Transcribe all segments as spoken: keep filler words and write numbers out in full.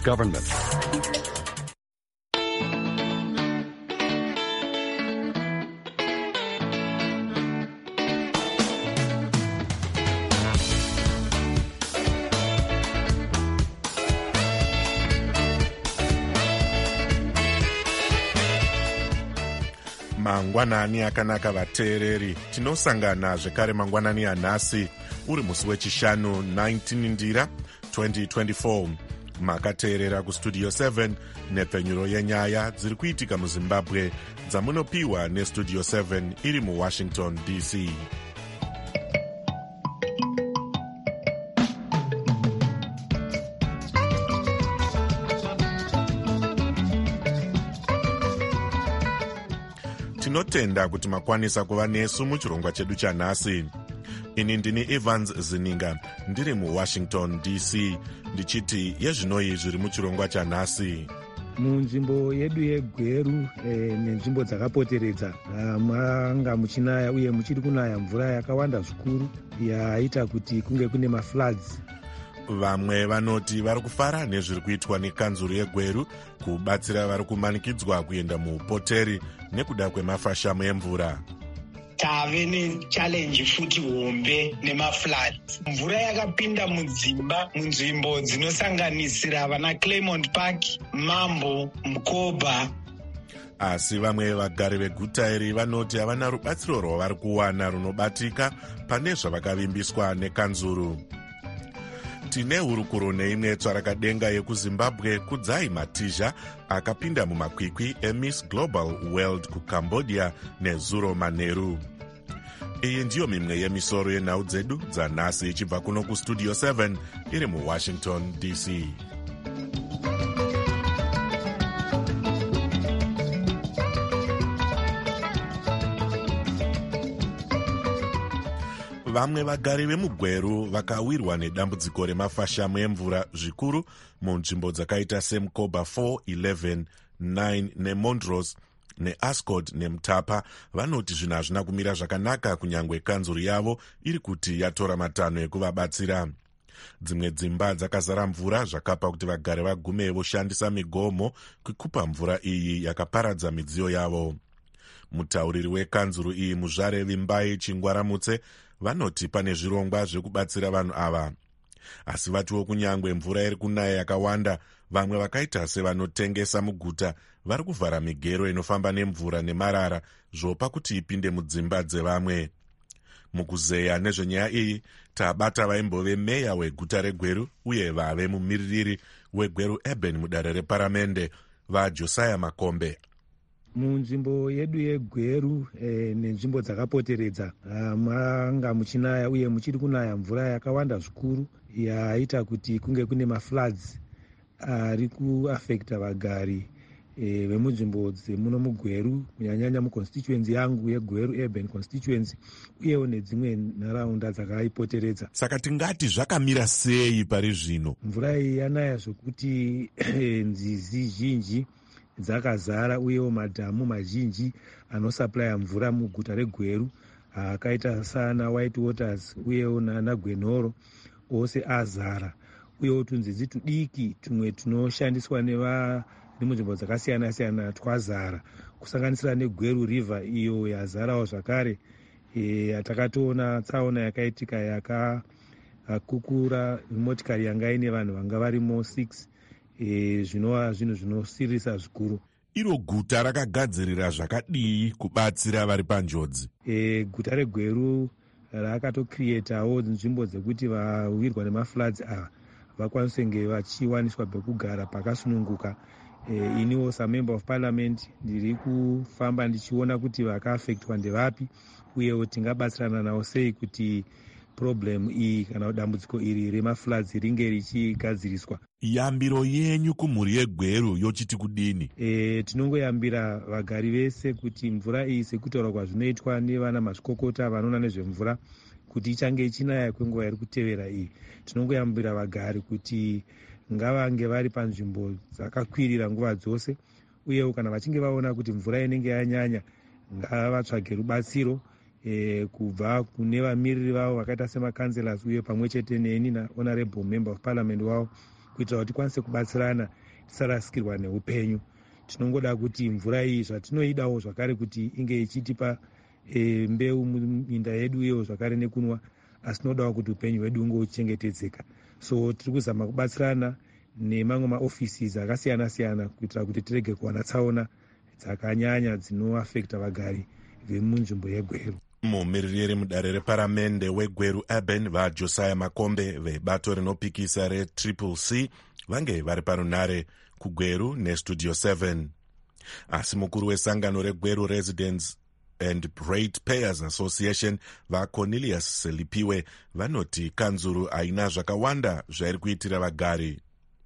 government. Mangwanani akanaka vateereri, tinosangana zvekare mangwanani anhasi uri musi wechishanu nineteen ndira twenty twenty-four. Makateerera kustudio seven nepfenyuro yenyaya dziri kuitika muzimbabwe dzamunopiwa nestudio seven iri muwashington D C. Tinotenda kuti makwanisa kuva nesu muchirongwa chedu chanhasi. Ini ndini Evans Zininga ndiri muwashington D C ndichiti yezvinoi zviri muchirongwa chanhasi. Munzvimbo yedu yeGweru e, nenzvimbo dzakapoteredza manga muchinaya uye muchiri kunaya mvura yakawanda zvikuru yaita kuti kunge kune mafloods. Vamwe vanoti vari kufara nezviri kuitwa nekanzuru yeGweru kubatsira vari kumanikidzwa kuenda muupoteri nekuda kwemafashamu emvura. Tave nechallenge futi hombe nemafloods. Mvura yakapinda mudzimba munzvimbo dzinosanganisira vana Claremont Park, Mambo, Mkoba. Asi vamwe vagari veguta iri vanoti havana rubatsiro rwavari kuwana runobatika pane zvavakavimbiswa nekanzuru. Tine hurukuro neimwe tsvarakadenga yekuzimbabwe Kudzai Matizha akapinda mumakwikwi eMiss Global World kuCambodia neZuro Maneru. Iyi ndiyo mimwe yemisoro yenhau dzedu dzanhasi ichibva kuno kustudio seven iri muwashington D C. Vamwe vagari vemugweru vakawirwa nedambudziko remafashamu emvura zvikuru munzvimbo dzakaita seMkoba four, eleven, nine neMondros neAscot neMutapa vanoti zvinhu hazvina kumira zvakanaka kunyange kanzuru yavo iri kuti yatora matanho ekuvabatsira. Dzimwe dzimba dzakazara mvura zvakapa kuti vagari vagume voshandisa migomo kukupa mvura iyi yakaparadza midziyo yavo. Mutauriri wekanzuru iyi Muzvare Vimbai Chingwaramutse vanoti pane zvirongwa zvekubatsira vanhu ava. Asi vatiwo kunyangwe mvura iri kunaya yakawanda, vamwe vakaita sevanotengesa muguta vari kuvhara migero inofamba nemvura nemarara zvopa kuti ipinde mudzimba dzevamwe. Mukuzeya nezvenyaya iyi tabata vaimbove meya weguta reGweru uye vave mumiririri weGweru Urban mudare reparamende vaJosiah Makombe. Munzvimbo yedu yeGweru e, nenzvimbo dzakapoteredza manga muchinaya uye muchiri kunaya mvura yakawanda zvikuru yaita kuti kunge kune mafloods ari kuafekta vagari e, vemunzvimbo dzemuno muGweru kunyanyanya muconstituency yangu yeGweru Urban constituency uyewo nedzimwe nharaunda dzakaipoteredza. Saka tingati zvakamira sei pari zvino? Mvura iyi yanaya zvokuti nzizi zhinji dzakazara uyewo madhamu mazhinji anosaplaya mvura muguta reGweru akaita sana White Waters uyewo nana Gwenhoro ose azara, uyewo tunzizi tudiki tumwe tunoshandiswa neva nemunzvimbo dzakasiyana siyana twazara kusanganisira neGweru River iyo yazarawo zvakare. E, takatoona tsaona yakaitika yakakukura motikari yanga ine vanhu vanga varimo six. E, zvinova zvinhu zvinosirisa zvikuru. Iro guta rakagadzirira zvakadii kubatsira vari panjodzi? E, guta reGweru rakatokrietawo nzvimbo dzekuti vawirwa nemafloods ava vakwanise kunge vachiwaniswa pekugara pakasununguka. E, iniwo samember of parliament ndiri kufamba ndichiona kuti vakaafektwa ndevapi uyewo tingabatsirana navo sei kuti problem iyi kana dambudziko iri remafloods ringe richigadziriswa. Yambiro yenyu kumhuri yeGweru yochiti kudini? E, tinongoyambira vagari vese kuti mvura iyi sekutaura kwazvinoitwa nevana mazvikokota vanoona nezvemvura kuti ichange ichinaya kwenguva iri kutevera iyi. Tinongoyambira vagari kuti ngavange vari panzvimbo dzakakwirira nguva dzose uyewo kana vachinge vaona kuti mvura inenge yanyanya ngavatsvage rubatsiro e, kubva kune vamiriri vavo vakaita semakanselas uye pamwe chete neni nahonorable member of parliament wavo kuitira kuti tikwanise kubatsirana tisarasikirwa neupenyu. Tinongoda kuti mvura iyi zvatinoidawo zvakare kuti inge ichitipa e, mbeu muminda yedu yewo zvakare nekunwa, asi tinodawo kuti upenyu hwedu unge uchichengetedzeka. So tiri kuzama kubatsirana nemamwe maofisi akasiyana siyana kuitira kuti tirege kuwana tsaona dzakanyanya dzinoafekta vagari vemunzvimbo yeGweru. Mumiririri mudare reparamende weGweru Urban vaJosiah Makombe vebato rinopikisa reTriple C vange vari parunare kuGweru neStudio seven. Asi mukuru wesangano reGweru Residents and Ratepayers Association vaCornelius Selipiwe vanoti kanzuru haina zvakawanda zvairi kuitira vagari.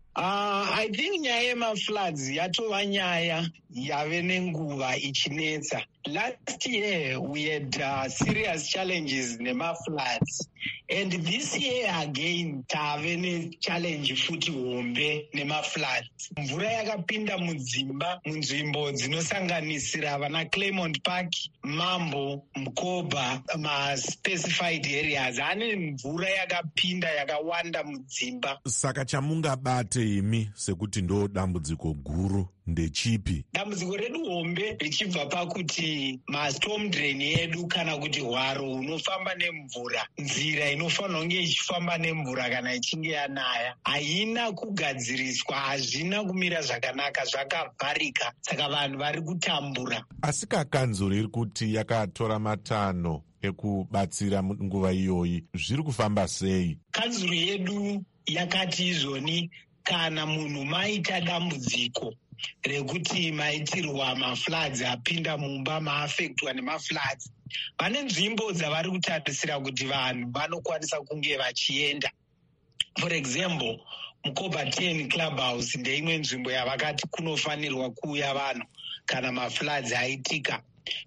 Uh, I think nyaya yemafloods yatova nyaya yave nenguva ichinetsa. Last year we had uh, serious challenges nemafloods, and this year again tave nechallenge futi hombe nemafloods. Mvura yakapinda mudzimba munzvimbo dzinosanganisira vana Claremont Park, Mambo, Mkoba, ma-specified areas. Ane mvura yakapinda yakawanda mudzimba. Saka chamungabate imi sekuti ndo dambudziko guru ndechipi? Dambudziko redu hombe richibva pakuti mastorm drain yedu kana kuti hwaro unofamba nemvura, nzira inofanira kunge ichifamba nemvura kana ichinge yanaya, haina kugadziriswa, hazvina kumira zvakanaka, zvakavharika, saka vanhu vari kutambura. Asi kanzuru iri kuti yakatora matanho ekubatsira nguva iyoyi, zviri kufamba sei? Kanzuru yedu yakati izvoni kana munhu maita dambudziko rekuti maitirwa mafloods apinda mumba maafektwa nemafloods, vane nzvimbo dzavari kutarisira kuti vanhu vanokwanisa kunge vachienda. For example, Mkoba ten Clubhouse ndeimwe nzvimbo yavakati kunofanirwa kuuya vanhu kana mafloods aitika.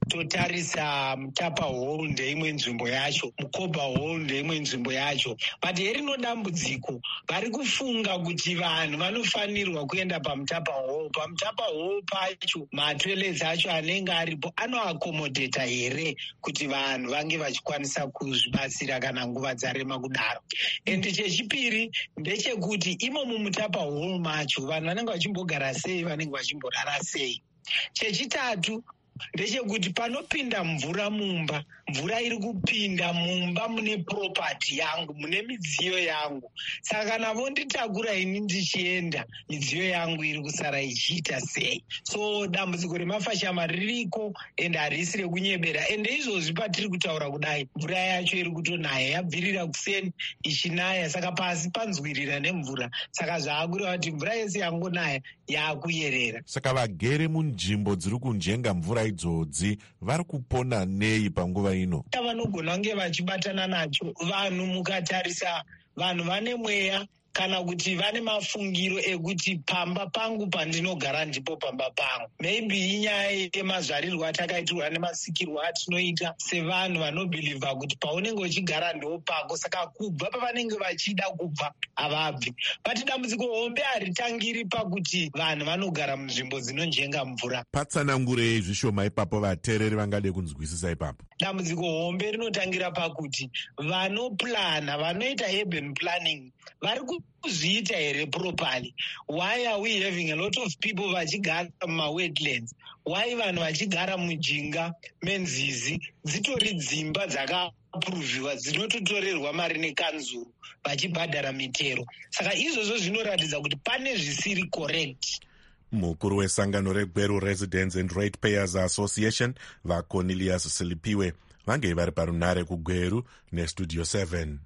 Totarisa Mutapa Hall ndeimwe nzvimbo yacho, Mkoba Hall ndeimwe nzvimbo yacho. But herino dambudziko vari kufunga kuti vanhu vanofanirwa kuenda paMutapa Hall. PaMutapa Hall pacho matoilets acho anenge aripo anoakomodheta here kuti vanhu vange vachikwanisa kuzvibatsira kana nguva dzarema kudaro. Ende chechipiri ndechekuti imo muMutapa Hall macho vanhu vanenge vachimbogara sei, vanenge vachimborara sei. Chechitatu ndechekuti panopinda mvura mumba, mvura iri kupinda mumba mune property yangu, mune midziyo yangu. Saka kana vonditakura ini ndichienda, midziyo yangu iri kusara ichiita sei? So dambudziko remafashama ririko ende harisi rekunyebera. Ende izvozvi patiri kutaura kudai, mvura yacho iri kutonaya, yabvirira kuseni ichinaya, saka pasi panzwirira nemvura. Saka zvaakureva kuti mvura yese yangonaya yaakuyerera. Saka vagere munzvimbo dziri kunjenga mvura idzodzi vari kupona nei panguva ino? Vanogona kunge vachibatana nacho. Vanhu mukatarisa, vanhu vane mweya kana kuti vane mafungiro ekuti pamba pangu pandinogara ndipo pamba pangu. Maybe inyaya yemazvarirwo atakaitirwa nemasikirwo atinoita sevanhu vanobhilivha kuti paunenge uchigara ndo pako, saka kubva pavanenge vachida kubva havabvi. But dambudziko hombe haritangiri pakuti vanhu vanogara munzvimbo dzinonjenga mvura. Patsanangurei zvishoma ipapo vateereri vangade kunzwisisa ipapo. Dambudziko hombe rinotangira pakuti vanoplana, vanoita urban planning, vari kuzviita here properly. Why are we having a lot of people vachigara mumawetlands? Why vanhu vachigara mujinga menzizi dzitori dzimba dzakapuruvhiwa dzinototorerwa mari nekanzuru vachibhadhara mitero? Saka izvozvo zvinoratidza kuti pane zvisiri correct. Mukuru wesangano reGweru Residents and Ratepayers Association vaCornelius Selipiwe vange vari parunare kuGweru neStudio seven.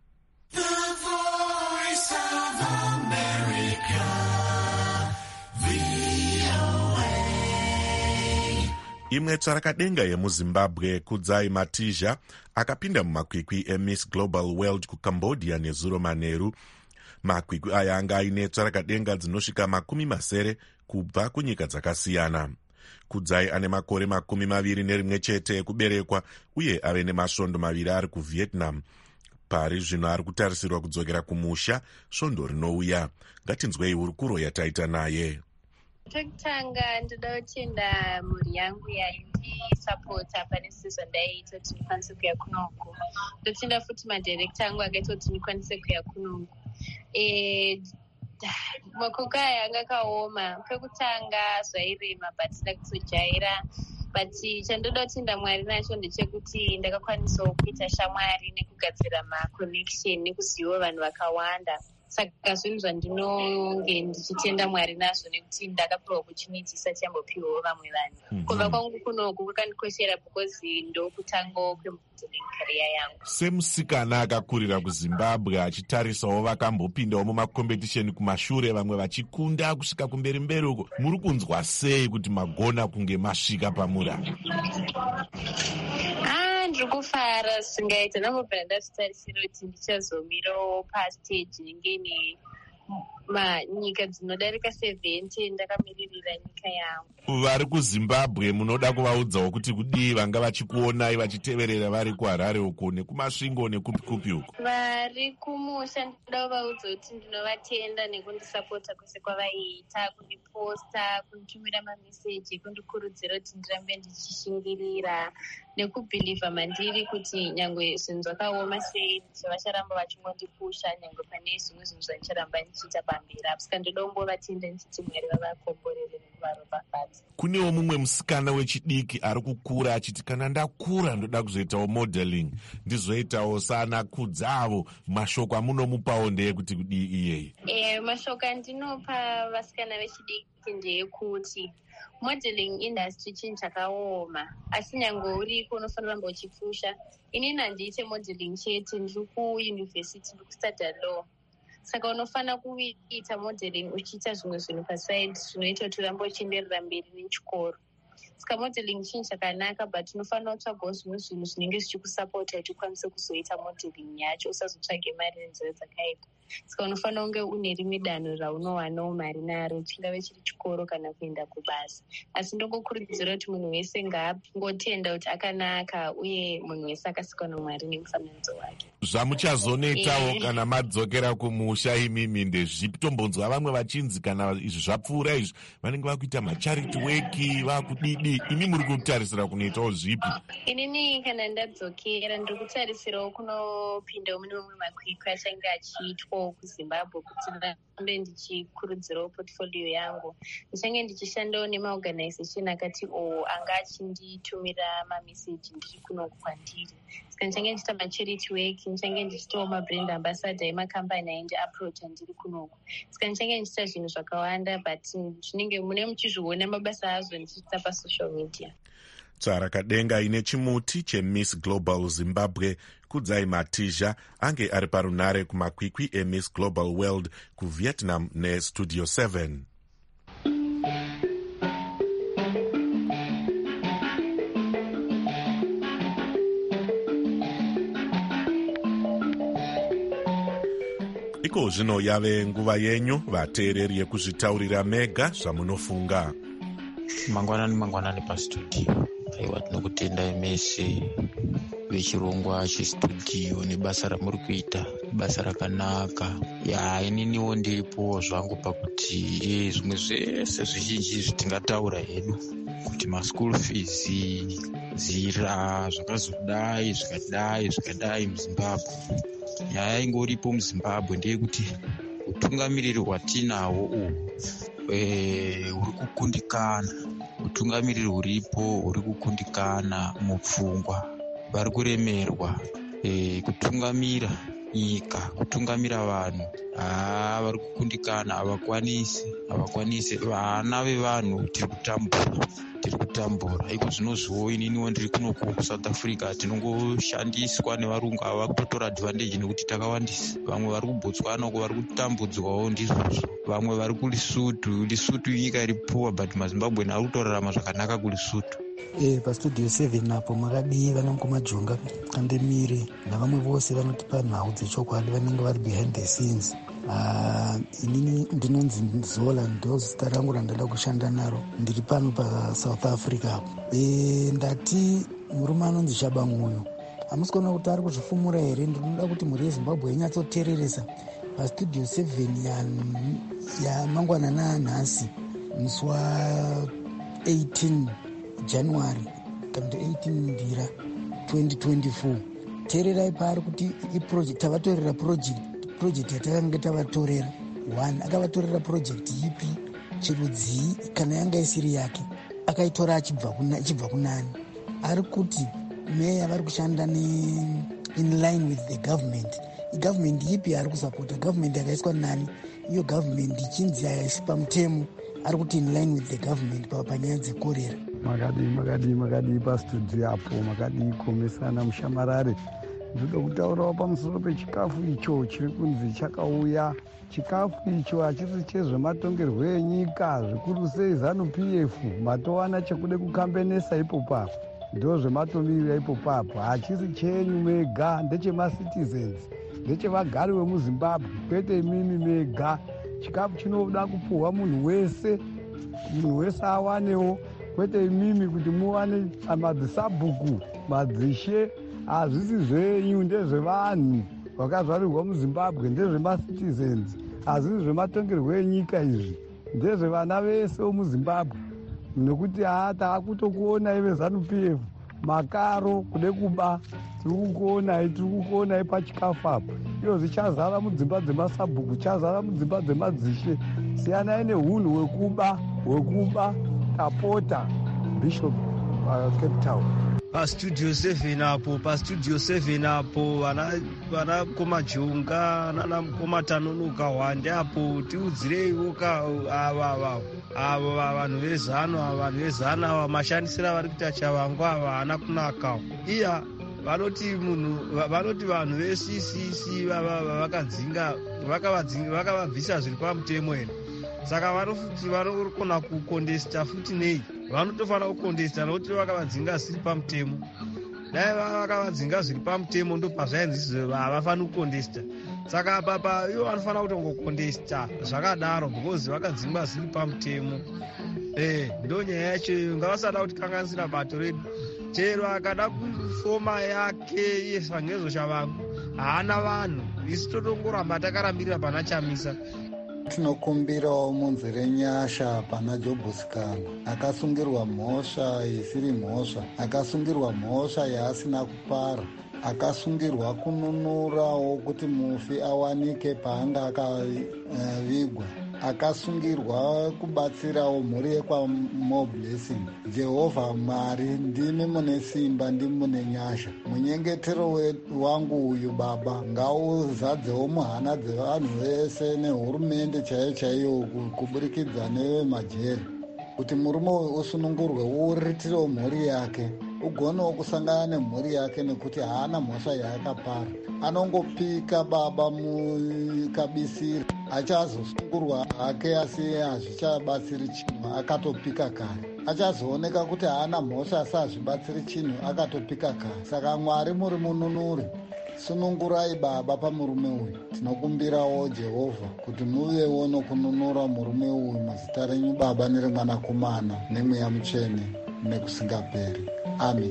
Imwe tsvarakadenga yemuZimbabwe Kudzai Matizha akapinda mumakwikwi eMiss Global World kuCambodia nezuro manheru. Makwikwi aya anga aine tsvarakadenga dzinosvika makumi masere kubva kunyika dzakasiyana. Kudzai ane makore makumi maviri nerimwe chete ekuberekwa uye ave nemasvondo maviri ari kuVietnam. Pari zvino ari kutarisirwa kudzokera kumusha svondo rinouya. Ngatinzwei hurukuro yataita naye. Tokutanga ndoda kutenda mhuri yangu yaindisapota pane season ndaiita kuti ndikwanise kuya kunoku. Ndotenda futi madirekta angu akaita kuti ndikwanise kuya kunoku. E, makoko aya anga akaoma. Pekutanga zvairema but ndakuzojaira. But chandoda kutenda Mwari nacho ndechekuti ndakakwanisawo kuita shamwari nekugadzira maconnection nekuziva vanhu vakawanda. Saka zvinhu zvandinonge ndichitenda Mwari nazvo nekuti ndakapiwa opportunity isati yambopiwawo vamwe vanhu. Kuva kwangu kunoku kwakandikoshera because ndokutangawo kwemodeling career yangu. Semusikana akakurira kuZimbabwe achitarisawo vakambopindawo mumakompetisheni kumashure vamwe vachikunda kusvika kumberi mberi uko, muri kunzwa sei kuti magona kunge masvika pamura? Ndiri kufara zvingaita ndambobva ndazvitarisira kuti ndichazomirawo pastage inenge ine nyika dzinodarika seventy ndakamiririra nyika yangu. Vari kuZimbabwe munoda kuvaudzawo kuti kudii vanga vachikuonai vachiteverera vari kuHarare uko nekumasvingo nekupi kupi uko? Vari kumusha ndinoda kuvaudza kuti ndinovatenda nekundisapota kwese kwavaiita, kundiposta, kunditumira mameseji, kundikurudzira kuti ndirambe ndichishingirira nekubhilivha mandiri kuti nyangwe zvinhu zvakaoma sei vacharamba vachingondipusha nyangwe pane zvimwe zvinhu zvandicharamba ndichiita pamberi apo. Saka ndoda kungovatenda ndichiti Mwari vavakomborere nekuvaropafadza. Kunewo mumwe musikana wechidiki ari kukura achiti kana ndakura ndoda kuzoitawo modeling, ndizoitawo sana Kudzavo. Mashoko amunomupawo ndeyekuti kudii iyeye? E, mashoko andinopa vasikana vechidiki ndeyekuti modeling industry chinhu chakaoma, asi nyangwe uriko unofanira kuramba uchipfusha. Inini handiite modeling chete, ndiri kuyunivhesiti, ndiri kustudy law. Saka unofanira kuita modeling uchiita zvimwe zvinhu paside zvinoita kuti urambe uchienderera mberi nechikoro. Saka modeling chinhu chakanaka, but unofanira kutsvagawo zvimwe zvinhu zvinenge zvichikusapota kuti ukwanise kuzoita modeling yacho, usazotsvage mari nenzira dzakaipa. Saka unofanira kunge une rimwe danho raunowanawo mari naro, chingave chiri chikoro kana kuenda kubasa. Asi ndongokurudzira kuti munhu wese ngaangotenda kuti akanaka uye munhu wese akasikwa naMwari nemufananidzo wake. Zvamuchazonoitawo e... kana madzokera kumusha imimi ndezvipi? Tombonzwa vamwe vachinzi kana izvi zvapfuura izvi vanenge vakuita macharity work vakudidi, imi muri kutarisira kunoitawo zvipi? Inini kana ndadzokera ndiri kutarisirawo kunopindawo mune mamwe makwikwi achange achiitwa kuZimbabwe kuti ndirambe ndichikurudzirawo portfolio yangu. Ndichange ndichishandawo nemaorganization akati o anga achinditumira mameseji ndiri kuno kwandiri. Saka ndichange ndichita macharity work, ndichange ndichitawo mabrand ambassador emakambani aindiapproach ndiri kunoko. Saka ndichange ndichita zvinhu zvakawanda, but zvinenge mune muchizviona mabasa azvo ndichiita pasocial media. Tsara Kadenga ine chimuti cheMiss Global Zimbabwe Kudzai Matizha ange ari parunare kumakwikwi eMiss Global World kuVietnam neStudio seven. Iko zvino yave nguva yenyu vateereri yekuzvitaurira mega zvamunofunga. Mangwanani mangwanani pastudio. Aiwa tinokutendai mese vechirongwa chestudio nebasa ramuri kuita, basa rakanaka. Ya ininiwo ndiripo zvangu pakuti zvimwe zvese zvizhinji zvitingataura hedu kuti maschool fees, zira zvakazodai zvikadai zvikadai muZimbabwe. Nyaya ingoripo muZimbabwe ndeyekuti utungamiriri hwatinawo uhu uri kukundikana. Utungamiriri huripo huri kukundikana mupfungwa, vari kuremerwa. E, kutungamira nyika, kutungamira vanhu haa vari kukundikana, havakwanisi havakwanisi. Vana vevanhu tiri kutambura tiri kutambura iko zvinozviwo. Ininiwo ndiri kunoku kuSouth Africa tinongoshandiswa nevarungu ava kutotora advantage nekuti takawandisa. Vamwe vari kuBotswana uko vari kutambudzwawo ndizvozvo, vamwe vari kuLesotho. Lesotho nyika iri poor but maZimbabwe ari kutorarama zvakanaka kuLesotho. Eh, paStudio seven apo makadii vanongomajonga kandemire navamwe vose vanotipa nhau dzechokwadi vanenge vari behind the scenes. Uh, inini ndinonzi Zola, ndo zita rangu randada kushanda naro. Ndiri pano paSouth Africa apo. E, ndati murume anonzi Shabanguyo hamusi kuona kuti ari kuzvifumura here. Ndinoda kuti mhuri yeZimbabwe inyatsoteereresa paStudio seven ya, ya mangwanana anhasi musi wa eighteen January kana eighteen Ndira twenty twenty-four. Teererai pari kuti iproject tavatorera project project yatakanga tavatorera one akavatorera project ipi chirudzii kana yanga isiri yake akaitora achibva achibva kunani. Ari kuti meya vari kushanda ne in line with the government. Government ipi ari kusapota? Government yakaiswa nani? Iyo government ichinzi haisi pamutemo, ari kuti in line with the government panyaya dzekorera. Makadi makadi makadi pastudio apo makadi komesana mushamarare. Ndoda kutaurawo pamusoro pechikafu icho chiri kunzi chakauya. Chikafu icho hachisi chezvematongerwo enyika, zvikuru sei ZANU-P F matowana chekude kukambenesa ipopapo. Ndo zvematomira ipopapo, hachisi chenyu mega, ndechemacitizens, ndechevagari vemuZimbabwe, kwete imimi mega. Chikafu chinoda kupuhwa munhu wese, munhu wese awanewo, kwete imimi kuti muwane madzisabhuku, madzishe, hazvisi zvenyu, ndezvevanhu vakazvarirwa muZimbabwe, ndezvemacitizens, hazvisi zvematongerwo enyika izvi, ndezvevana vese vomuZimbabwe. Nekuti hata akutokuonai veZANU-P F makaro kude kuba, tiri kukuonai tiri kukuonai pachikafu apo. Iyo zvichazara mudzimba dzemasabhuku, chazara mudzimba dzemadzishe. Siyanai neunhu hwekuba hwekuba tapota. Bishop uh, Cape Town. Pastudio seven apo pastudio seven apo vana vana Komajonga nana Komatanonoka wande apo tiudzireiwo ka ava ava ava vanhu vezano ava vanhu vezano ava mashandisira vari kuita Chavangwa ava hana kunaka. Iya vanoti munhu vanoti vanhu ve-C C C vakadzinga vakavabvisa zviri pamutemo ere. Saka vanofuti vanokona kukondesta futi nei, vanotofanira kukondesta nokuti vakavadzinga zviri pamutemo. Dai vakavadzinga zviri pamutemo ndo pazvainzi havafaniri kukondesta. Saka papa ivo vanofanira kutongokondesta zvakadaro because vakadzingwa zviri pamutemo. Eh, ndo nyaya yacho ngavasada kuti kanganisira bato redu. Chero akada kufoma yake iye Sangezo Shavangu haana vanhu, isi totongoramba takarambirira pana Chamisa. Tinokumbirawo munzire nyasha pana Jobhusikana akasungirwa mhosva isiri mhosva, akasungirwa mhosva yaasina kupara, akasungirwa kununurawo kuti mufi awanike paanga akavigwa, akasungirwa kubatsirawo mhuri yekwaMoblessing. Jehovha Mwari, ndimi mune simba, ndimi mune nyasha. Munyengetero wangu uyu Baba ngauzadzewo muhana dzevanhu vese nehurumende chaiyo chaiyo kuburikidza nevemajeri, kuti murume uyu usunungurwe, uritirewo mhuri yake, ugonewo kusangana nemhuri yake nekuti haana mhosva yaakapara. Anongopika Baba mukabisira, achazosungurwa hake asi hazvichabatsiri chinhu, akatopika kare. Achazooneka kuti haana mhosva asi hazvibatsiri chinhu, akatopika kare. Saka Mwari muri mununuri, sunungurai Baba pamurume uyu. Tinokumbirawo Jehovha kuti muvewo nokununura murume uyu muzita renyu Baba neremwanakomana nemweya mutsvene nekusingaperi. Amen.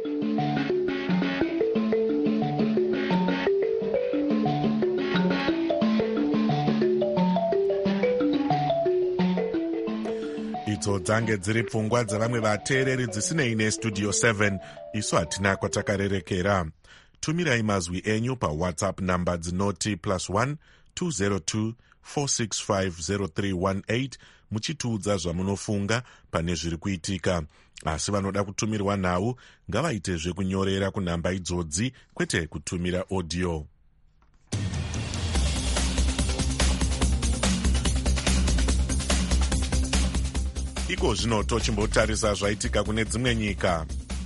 idzo dzange dziri pfungwa dzavamwe vateereri dzisinei nestudio seven. Isu hatina kwatakarerekera. Tumirai mazwi enyu pawhatsapp namba dzinoti plus one two zero two four six five zero three one eight muchitiudza zvamunofunga pane zviri kuitika. Asi vanoda kutumirwa nhau ngavaitezve kunyorera kunhamba idzodzi, kwete kutumira audio. Iko zvino tochimbotarisa zvaitika kune dzimwe nyika.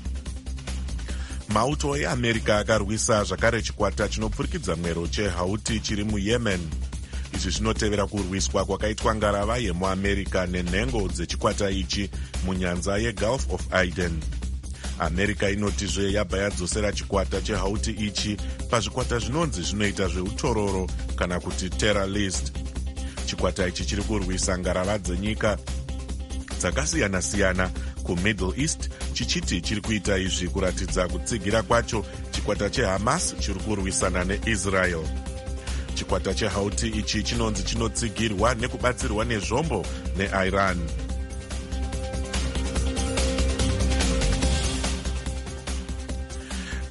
Mauto eAmerica akarwisa zvakare chikwata chinopfurikidza mwero cheHouthi chiri muYemen. Izvi zvinotevera kurwiswa kwakaitwa ngarava yemuAmerica nenhengo dzechikwata ichi munyanza yeGulf of Aden. America inotizve yabva yadzosera chikwata cheHouthi ichi pazvikwata zvinonzi zvinoita zveutororo kana kuti terror list. Chikwata ichi chiri kurwisa ngarava dzenyika dzakasiyana-siyana kuMiddle East, chichiti chiri kuita izvi kuratidza kutsigira kwacho chikwata cheHamas chiri kurwisana neIsrael. Chikwata cheHouthi ichi chinonzi chinotsigirwa nekubatsirwa nezvombo neIran.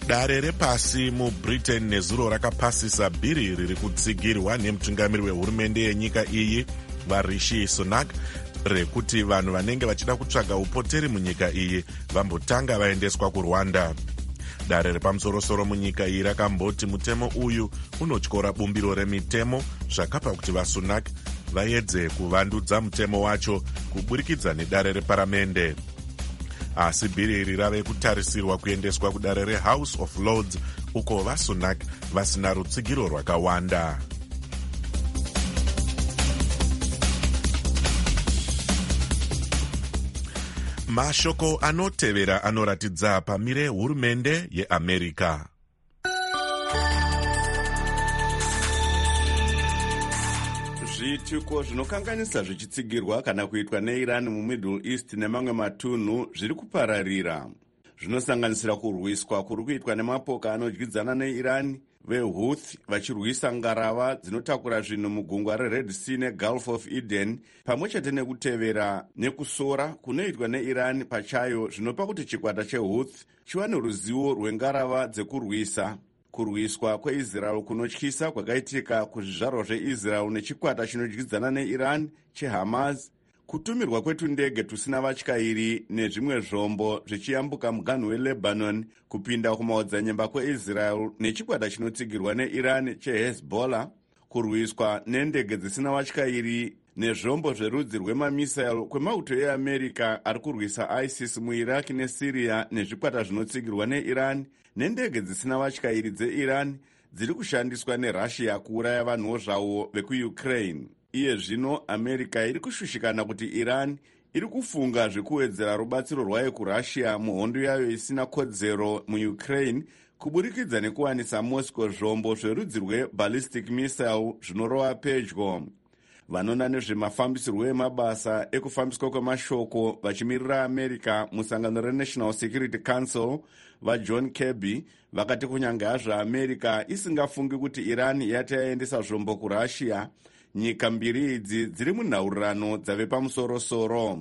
Dare repasi mubritain nezuro rakapasisa bhiri riri kutsigirwa nemutungamiri wehurumende yenyika iyi vaRishi Sunak rekuti vanhu vanenge vachida kutsvaga upoteri munyika iyi vambotanga vaendeswa kuRwanda. Dare repamusorosoro munyika iyi rakamboti mutemo uyu unotyora bumbiro remitemo zvakapa kuti vaSunak vaedze kuvandudza mutemo wacho kuburikidza nedare reparamende. Asi bhiri iri rave kutarisirwa kuendeswa kudare reHouse of Lords uko vaSunak vasina rutsigiro rwakawanda. Mashoko anotevera anoratidza pamire hurumende yeAmerica. Zvituko zvinokanganisa zvichitsigirwa kana kuitwa neIran muMiddle East nemamwe matunhu zviri kupararira. Zvinosanganisira kurwiswa kuri kuitwa nemapoka anodyidzana neIran veHouthi vachirwisa ngarava dzinotakura zvinhu mugungwa reRed Sea neGulf of Eden, pamwe chete nekutevera nekusora kunoitwa neIran pachayo zvinopa kuti chikwata cheHouthi chiwane ruzivo rwengarava dzekurwisa. Kurwiswa kweIsrael kunotyisa kwakaitika kuzvizvarwa zveIsrael nechikwata chinodyidzana neIran cheHamas, kutumirwa kwetundege tusina vatyairi nezvimwe zvombo zvichiyambuka muganhu weLebanon kupinda kumaodzanyemba kweIsrael nechikwata chinotsigirwa neIran cheHezbollah, kurwiswa nendege dzisina vatyairi nezvombo zverudzi rwemamisail kwemauto eAmerica ari kurwisa ISIS muIraq neSyria nezvikwata zvinotsigirwa neIran, nendege dzisina vatyairi dzeIran dziri kushandiswa neRussia kuuraya vanhuwo zvavo vekuUkraine. Iye zvino America iri kushushikana kuti Iran iri kufunga zvekuwedzera rubatsiro rwayo kuRussia muhondo yayo isina kodzero muUkraine kuburikidza nekuwanisa Moscow zvombo zverudzi rweballistic missile zvinorova pedyo. Vanoona nezvemafambisirwo emabasa ekufambiswa kwemashoko vachimirira America musangano reNational Security Council vaJohn Kirby vakati kunyange hazvo America isingafungi kuti Iran yati yaendesa zvombo kuRussia, nyika mbiri idzi dziri munhaurirano dzave pamusorosoro.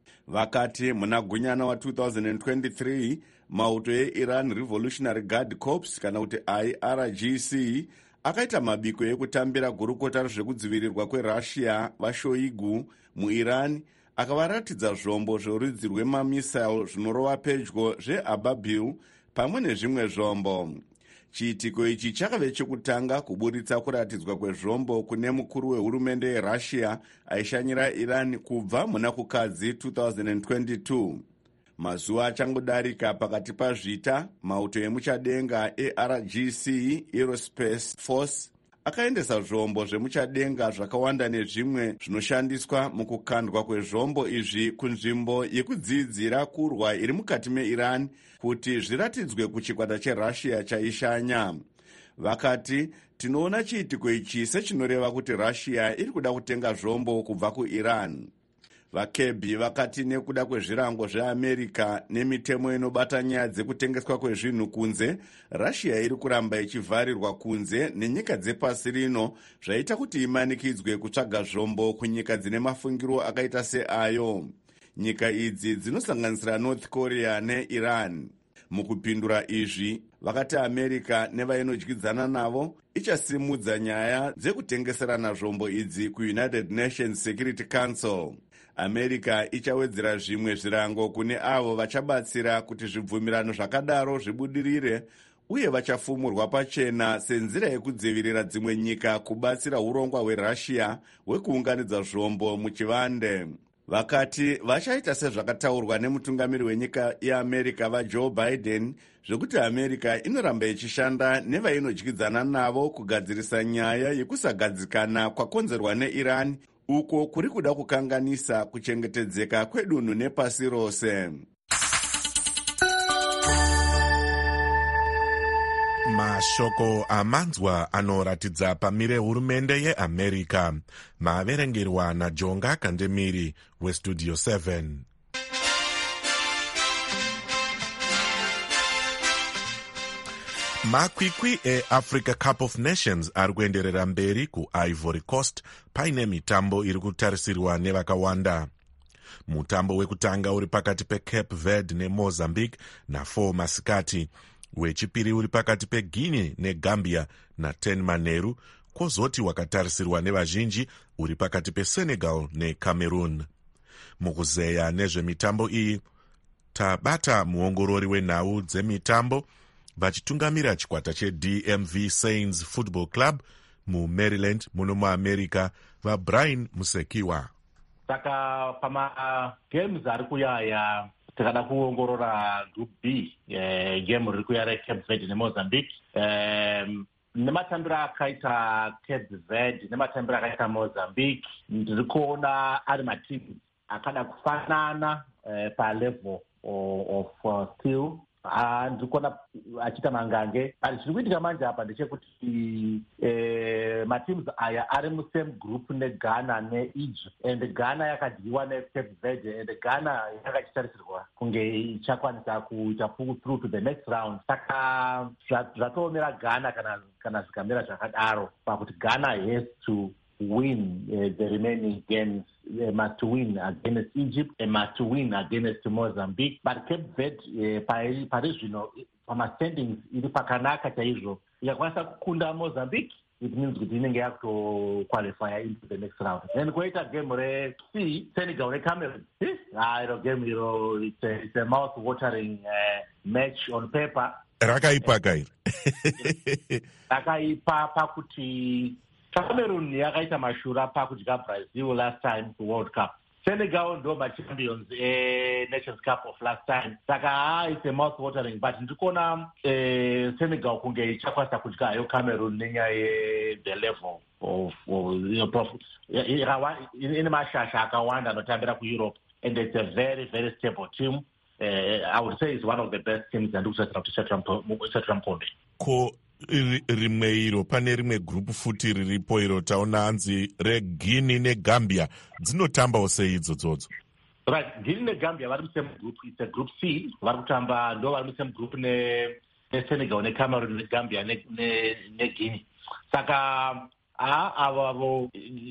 Vakati muna gunyana wa two thousand twenty-three mauto eIran Revolutionary Guard Corps kana kuti I R G C akaita mabiko ekutambira gurukota rezvekudzivirirwa kweRussia vaShoigu muIran akavaratidza zvombo zvorudzi rwemamisail zvinorova pedyo zveAbabil pamwe nezvimwe zvombo. Chiitiko ichi chakave chekutanga kuburitsa kuratidzwa kwezvombo kune mukuru wehurumende yeRussia aishanyira Iran kubva muna kukadzi two thousand twenty-two. Mazuva achangodarika pakati pazvita, mauto emuchadenga eR G C Aerospace Force akaendesa zvombo zvemuchadenga zvakawanda nezvimwe zvinoshandiswa mukukandwa kwezvombo izvi kunzvimbo yekudzidzira kurwa iri mukati meIran kuti zviratidzwe kuchikwata cheRussia chaishanya. Vakati tinoona chiitiko ichi sechinoreva kuti Russia iri kuda kutenga zvombo kubva kuIran. VaKirby vakati nekuda kwezvirango zveAmerica nemitemo inobata nyaya dzekutengeswa kwezvinhu kunze, Russia iri kuramba ichivharirwa kunze nenyika dzepasi rino zvaita kuti imanikidzwe kutsvaga zvombo kunyika dzine mafungiro akaita seayo. Nyika idzi dzinosanganisira North Korea neIran. Mukupindura izvi, vakati America nevainodyidzana navo ichasimudza nyaya dzekutengeserana zvombo idzi kuUnited Nations Security Council. America ichawedzera zvimwe zvirango kune avo vachabatsira kuti zvibvumirano zvakadaro zvibudirire, uye vachafumurwa pachena senzira yekudzivirira dzimwe nyika kubatsira urongwa hweRussia hwekuunganidza zvombo muchivande. Vakati vachaita sezvakataurwa nemutungamiri wenyika yeAmerica vaJoe Biden zvekuti America inoramba ichishanda nevainodyidzana navo kugadzirisa nyaya yekusagadzikana kwakonzerwa neIran, uko kuri kuda kukanganisa kuchengetedzeka kwedunhu nepasi rose. Mashoko amanzwa anoratidza pamire hurumende yeAmerica. Maverengerwa naJonga Kandemiri weStudio seven. Makwikwi eAfrica Cup of Nations ari kuenderera mberi kuIvory Coast paine mitambo iri kutarisirwa nevakawanda. Mutambo wekutanga uri pakati peCape Verde neMozambique nafour masikati, wechipiri uri pakati peguinea negambia na10 manheru, kwozoti wakatarisirwa nevazhinji uri pakati pesenegal necameroon. Mukuzeya nezvemitambo iyi tabata muongorori wenhau dzemitambo vachitungamira chikwata chedm v Saints Football Club mumaryland muno muamerica, vabrian musekiwa. Saka pamagames ari kuyaya tikada kuongorora group B, e, game riri kuya reCape Verde neMozambique, um, nematambiro akaita Cape Verde nematambiro akaita Mozambique, ndiri kuona ari matimu akada kufanana uh, palevel of, of uh, skill. Uh, ndiri kuona achiita mangange, asi zviri kuitika manje apa ndechekuti eh, matims aya ari musame group neGhana neEgypt, and Ghana yakadyiwa neCape Verde, and Ghana yakachitarisirwa kunge ichakwanisa kuita pull through to the next round. Saka zvatoomera Ghana kana kana zvikamira zvakadaro pakuti Ghana has to win uh, the remaining games, uh, must win against Egypt and must win against Mozambique. But Cape Verde uh, pari zvino pamastandings iri pakanaka chaizvo, ikakwanisa kukunda Mozambique, it means kuti inenge yakutoqualify into the next round. And koita game reC, Senegal neCameroon. Ah, iro game iro, it's a, it's a mouth-watering uh, match on paper. Rakaipa kairi. Rakaipa pakuti Cameroon yakaita mashura pakudya Brazil last time to World Cup. Senegal ndo machampions eh, Nations Cup of last time. Saka ah, it's a mouth watering, but ndikona eh, Senegal kunge ichakwanisa kudya yo Cameroon nenyaya the level of, of you know, prof, ine mashasha akawanda anotambira kuEurope, and it's a very very stable team. Uh, I would say it's one of the best teams and ndikusatsira kuti Shatram Kombe. Ko rimwe iro pane rimwe group futi riripo iro taona hanzi reGuinea neGambia dzinotambawo sei idzodzodzo? Right, Guinea neGambia vari musame group, it's a group C, vari kutamba ndo vari musame group ne neSenegal neCameroon neGambia neGuinea. Saka avavo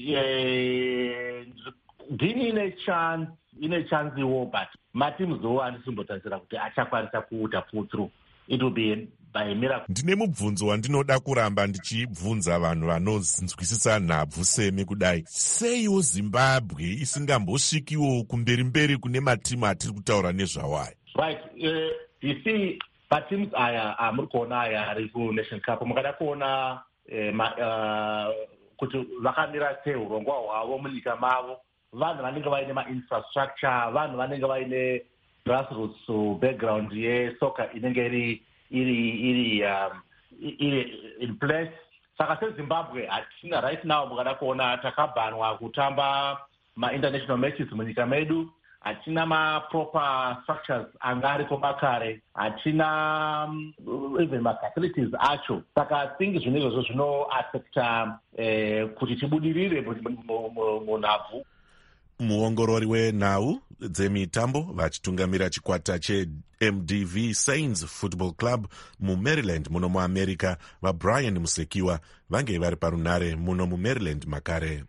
Guinea ine chance ine chance iwo, but matimuzo andisimbotarisira kuti achakwanisa kuuta pull through. It will be by miracle. Ndine mubvunzo wandinoda kuramba ndichibvunza vanhu vanonzwisisa nhabvu semi kudai. Seiwo Zimbabwe isingambosvikiwo kumberi mberi kune matimu atiri kutaura nezvawaya? Right, uh, you see, patims aya amuri kuona aya ari kuNation Cup mukada kuona eh, uh, kuti vakamira sei urongwa hwavo munyika mavo, vanhu vanenge vaine mainfrastructure, vanhu vanenge vaine grassroots background yesoka inenge iri iri iri um, iri in place. Saka seZimbabwe hatina right now, mukada kuona takabhanwa kutamba ma-international matches munyika medu, hatina ma-proper structures anga ariko makare, hatina um, even ma-facilities acho. Saka I think zvinhu izvozvo zvinoaffecta eh, kuti tibudirire munhabvu. Muongorori wenhau dzemitambo vachitungamira chikwata cheM D V Saints Football Club mumaryland muno muamerica, vabrian musekiwa vange vari parunhare muno mumaryland makare.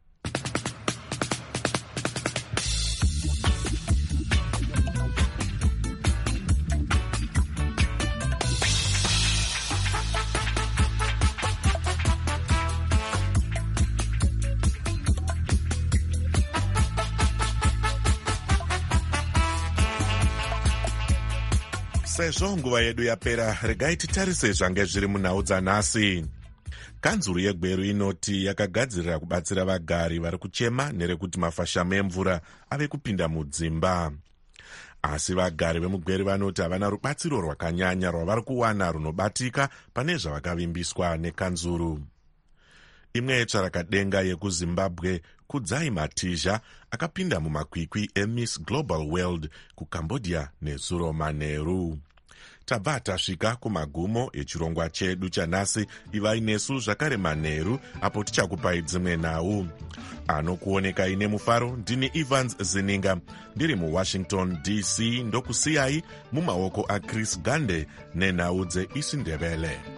Sezvo nguva yedu yapera, regai titarise zvange zviri munhau dzanhasi. Kanzuru yeGweru inoti yakagadzirira kubatsira vagari vari kuchema nerekuti mafashamo emvura ave kupinda mudzimba. Asi vagari vemugweru vanoti havana rubatsiro rwakanyanya rwavari kuwana runobatika pane zvavakavimbiswa nekanzuru. Imwe yetsvarakadenga yekuZimbabwe, Kudzai Matizha, akapinda mumakwikwi eMiss Global World kuCambodia nezuro manheru. Tabva tasvika kumagumo echirongwa chedu chanhasi. Ivai nesu zvakare manheru apo tichakupai dzimwe nhau. Anokuoneka ine mufaro ndini Evans Zininga, ndiri muWashington D C, ndokusiyai mumaoko aChris Gande nenhau dzeIsindebele.